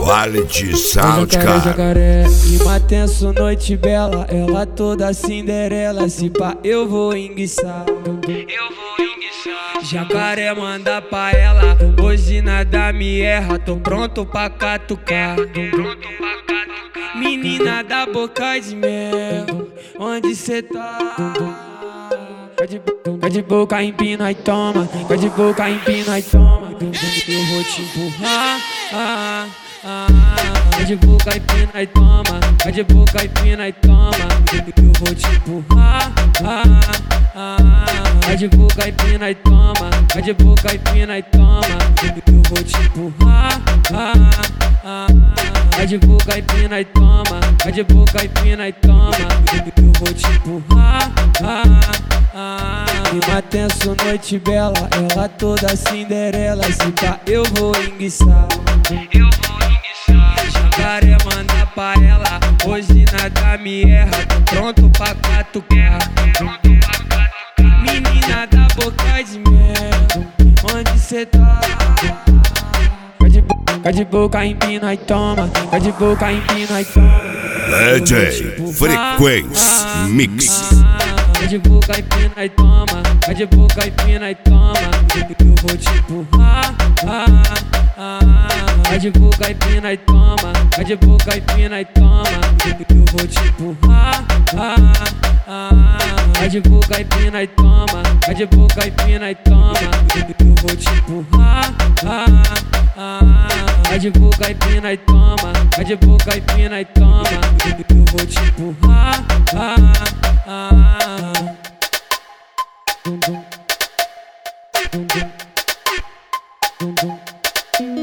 Quality Sound, cara. Jacaré, clima tenso, noite bela. Ela toda Cinderela. Se pá, eu vou enguiçar. Jacaré manda pra ela. Hoje nada me erra. Tô pronto pra catucar. Menina da boca de mel, onde cê tá? Quer de boca, empina e toma. Quer de boca, empina e toma. Eu vou te empurrar. Quer de boca, empina e toma. Quer de boca, empina e toma. Eu vou te empurrar. Quer de boca, empina e toma. Quer de boca, empina e toma. Eu vou te empurrar. Vai de boca, empina e toma. Vai de boca, empina e toma. Eu vou te empurrar. Clima tenso, noite bela. Ela toda Cinderela. Se pá, eu vou enguiçar. Jacaré manda pra ela. Hoje nada me erra. Tô pronto pra catucar. Menina da boca de mel, onde cê tá? Quer de boca, empina e toma. Quer de boca, empina e toma. DJ Frequência Mix. Quer de boca, empina e toma. Quer de boca, empina e toma. Eu vou te empurrar. Quer de boca, empina e toma. Quer de boca, empina e toma. Eu vou te empurrar. Quer de boca, empina e toma. Quer de boca, empina e toma. Eu vou te empurrar. Vai de boca, empina e toma. Vai de boca, empina e toma. Eu vou te empurrar. Dum dum